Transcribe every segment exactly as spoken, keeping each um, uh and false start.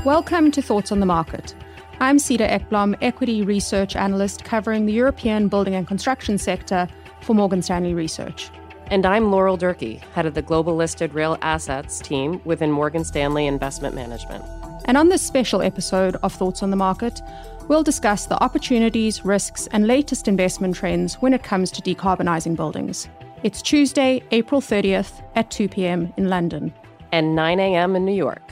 Welcome to Thoughts on the Market. I'm Cedar Ekblom, Equity Research Analyst covering the European building and construction sector for Morgan Stanley Research. And I'm Laurel Durkee, head of the Global Listed Real Assets team within Morgan Stanley Investment Management. And on this special episode of Thoughts on the Market, we'll discuss the opportunities, risks, and latest investment trends when it comes to decarbonizing buildings. It's Tuesday, April thirtieth at two p.m. in London. And nine a.m. in New York.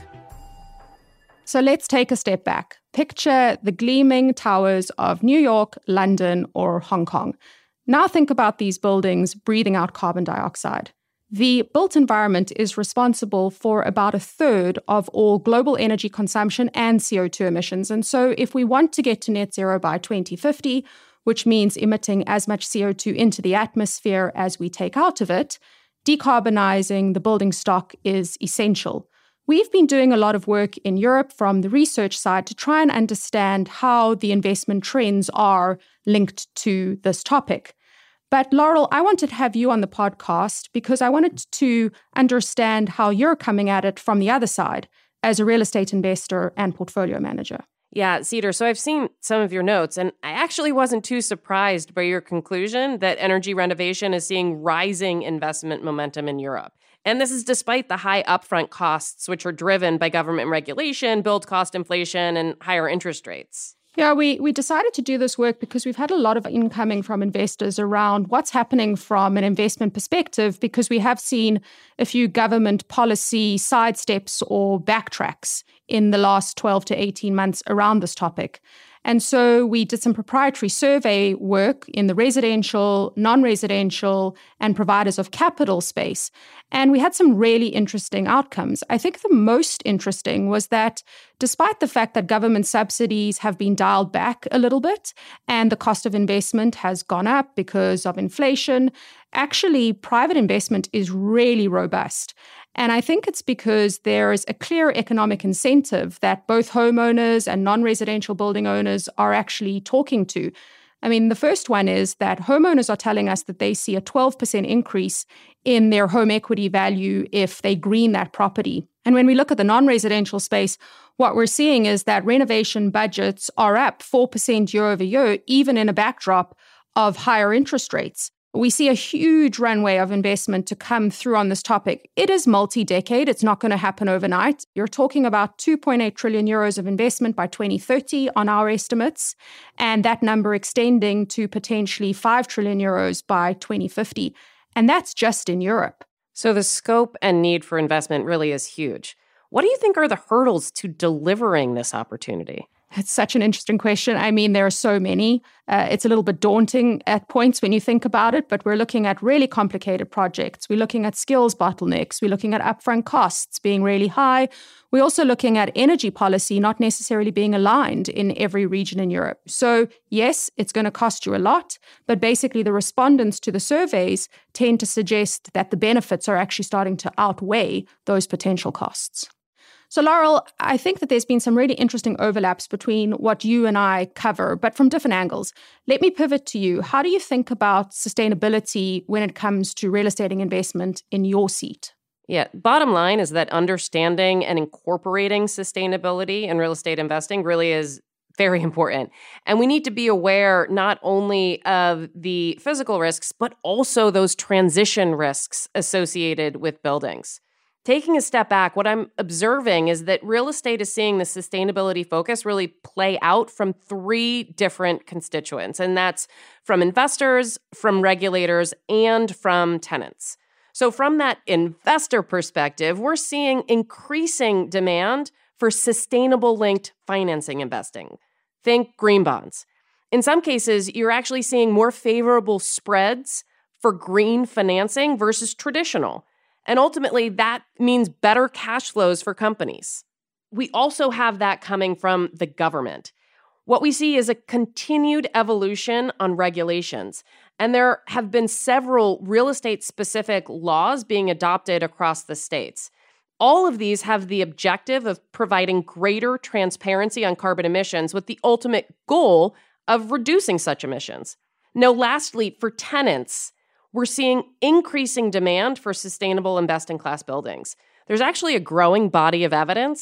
So let's take a step back. Picture the gleaming towers of New York, London, or Hong Kong. Now think about these buildings breathing out carbon dioxide. The built environment is responsible for about a third of all global energy consumption and C O two emissions. And so if we want to get to net zero by twenty fifty, which means emitting as much C O two into the atmosphere as we take out of it, decarbonizing the building stock is essential. We've been doing a lot of work in Europe from the research side to try and understand how the investment trends are linked to this topic. But Laurel, I wanted to have you on the podcast because I wanted to understand how you're coming at it from the other side as a real estate investor and portfolio manager. Yeah, Cedar, so I've seen some of your notes, and I actually wasn't too surprised by your conclusion that energy renovation is seeing rising investment momentum in Europe. And this is despite the high upfront costs, which are driven by government regulation, build cost inflation, and higher interest rates. Yeah, we, we decided to do this work because we've had a lot of incoming from investors around what's happening from an investment perspective, because we have seen a few government policy sidesteps or backtracks in the last twelve to eighteen months around this topic. And so we did some proprietary survey work in the residential, non-residential, and providers of capital space. And we had some really interesting outcomes. I think the most interesting was that despite the fact that government subsidies have been dialed back a little bit and the cost of investment has gone up because of inflation, actually private investment is really robust. And I think it's because there is a clear economic incentive that both homeowners and non-residential building owners are actually talking to. I mean, the first one is that homeowners are telling us that they see a twelve percent increase in their home equity value if they green that property. And when we look at the non-residential space, what we're seeing is that renovation budgets are up four percent year over year, even in a backdrop of higher interest rates. We see a huge runway of investment to come through on this topic. It is multi-decade. It's not going to happen overnight. You're talking about two point eight trillion euros of investment by twenty thirty on our estimates, and that number extending to potentially five trillion euros by twenty fifty. And that's just in Europe. So the scope and need for investment really is huge. What do you think are the hurdles to delivering this opportunity? It's such an interesting question. I mean, there are so many. Uh, it's a little bit daunting at points when you think about it, but we're looking at really complicated projects. We're looking at skills bottlenecks. We're looking at upfront costs being really high. We're also looking at energy policy not necessarily being aligned in every region in Europe. So yes, it's going to cost you a lot, but basically the respondents to the surveys tend to suggest that the benefits are actually starting to outweigh those potential costs. So, Laurel, I think that there's been some really interesting overlaps between what you and I cover, but from different angles. Let me pivot to you. How do you think about sustainability when it comes to real estate investment in your seat? Yeah, bottom line is that understanding and incorporating sustainability in real estate investing really is very important. And we need to be aware not only of the physical risks, but also those transition risks associated with buildings. Taking a step back, what I'm observing is that real estate is seeing the sustainability focus really play out from three different constituents, and that's from investors, from regulators, and from tenants. So from that investor perspective, we're seeing increasing demand for sustainable linked financing investing. Think green bonds. In some cases, you're actually seeing more favorable spreads for green financing versus traditional. And ultimately, that means better cash flows for companies. We also have that coming from the government. What we see is a continued evolution on regulations. And there have been several real estate-specific laws being adopted across the states. All of these have the objective of providing greater transparency on carbon emissions with the ultimate goal of reducing such emissions. Now, lastly, for tenants, we're seeing increasing demand for sustainable investing class buildings. There's actually a growing body of evidence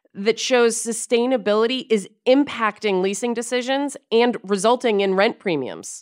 that shows sustainability is impacting leasing decisions and resulting in rent premiums.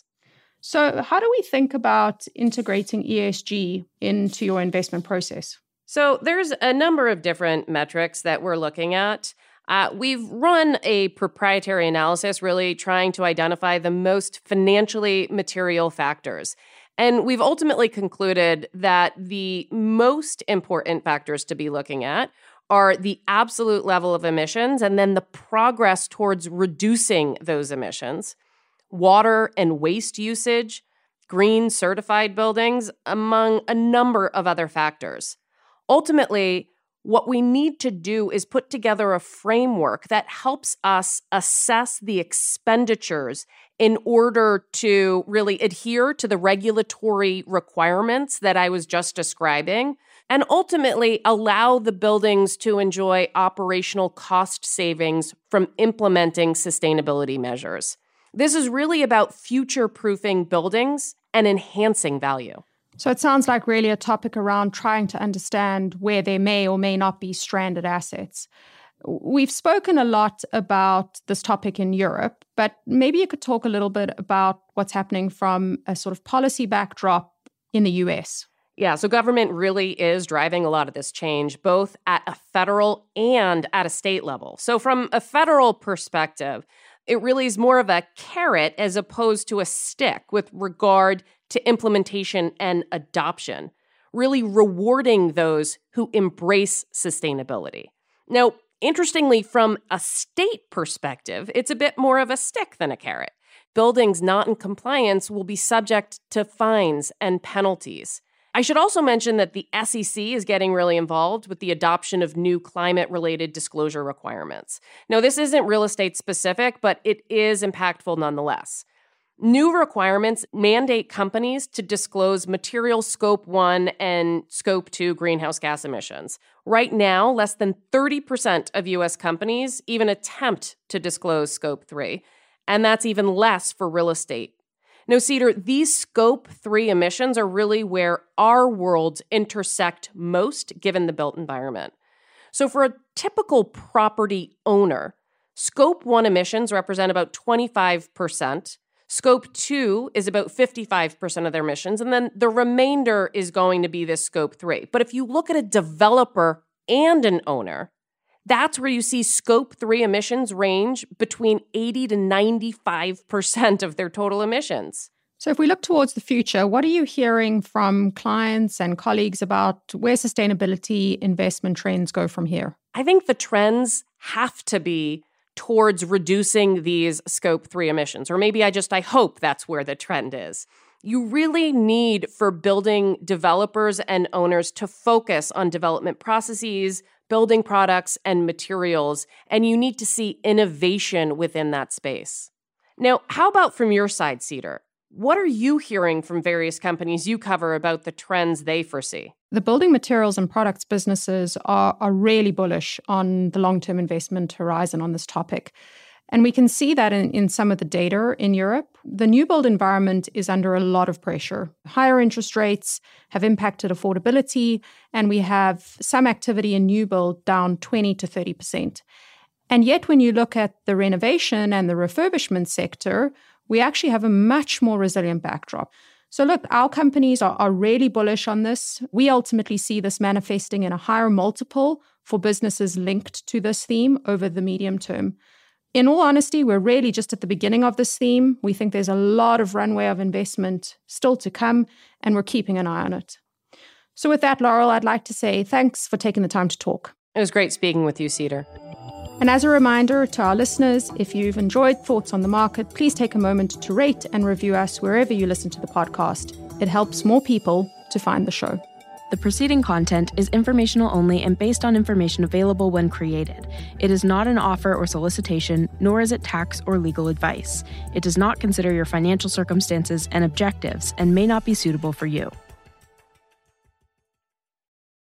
So how do we think about integrating E S G into your investment process? So there's a number of different metrics that we're looking at. Uh, we've run a proprietary analysis really trying to identify the most financially material factors. And we've ultimately concluded that the most important factors to be looking at are the absolute level of emissions and then the progress towards reducing those emissions, water and waste usage, green certified buildings, among a number of other factors. Ultimately, what we need to do is put together a framework that helps us assess the expenditures in order to really adhere to the regulatory requirements that I was just describing, and ultimately allow the buildings to enjoy operational cost savings from implementing sustainability measures. This is really about future-proofing buildings and enhancing value. So it sounds like really a topic around trying to understand where there may or may not be stranded assets. We've spoken a lot about this topic in Europe, but maybe you could talk a little bit about what's happening from a sort of policy backdrop in the U S. Yeah, so government really is driving a lot of this change, both at a federal and at a state level. So from a federal perspective, it really is more of a carrot as opposed to a stick with regard to implementation and adoption, really rewarding those who embrace sustainability. Now, interestingly, from a state perspective, it's a bit more of a stick than a carrot. Buildings not in compliance will be subject to fines and penalties. I should also mention that the S E C is getting really involved with the adoption of new climate-related disclosure requirements. Now, this isn't real estate specific, but it is impactful nonetheless. New requirements mandate companies to disclose material scope one and scope two greenhouse gas emissions. Right now, less than thirty percent of U S companies even attempt to disclose scope three, and that's even less for real estate. Now, Cedar, these scope three emissions are really where our worlds intersect most given the built environment. So for a typical property owner, scope one emissions represent about twenty-five percent. Scope two is about fifty-five percent of their emissions, and then the remainder is going to be this scope three. But if you look at a developer and an owner, that's where you see scope three emissions range between eighty to ninety-five percent of their total emissions. So if we look towards the future, what are you hearing from clients and colleagues about where sustainability investment trends go from here? I think the trends have to be towards reducing these scope three emissions, or maybe I just, I hope that's where the trend is. You really need for building developers and owners to focus on development processes, building products and materials, and you need to see innovation within that space. Now, how about from your side, Cedar? What are you hearing from various companies you cover about the trends they foresee? The building materials and products businesses are, are really bullish on the long-term investment horizon on this topic. And we can see that in, in some of the data in Europe. The new build environment is under a lot of pressure. Higher interest rates have impacted affordability, and we have some activity in new build down twenty to thirty percent. And yet, when you look at the renovation and the refurbishment sector, we actually have a much more resilient backdrop. So look, our companies are, are really bullish on this. We ultimately see this manifesting in a higher multiple for businesses linked to this theme over the medium term. In all honesty, we're really just at the beginning of this theme. We think there's a lot of runway of investment still to come, and we're keeping an eye on it. So with that, Laurel, I'd like to say thanks for taking the time to talk. It was great speaking with you, Cedar. And as a reminder to our listeners, if you've enjoyed Thoughts on the Market, please take a moment to rate and review us wherever you listen to the podcast. It helps more people to find the show. The preceding content is informational only and based on information available when created. It is not an offer or solicitation, nor is it tax or legal advice. It does not consider your financial circumstances and objectives and may not be suitable for you.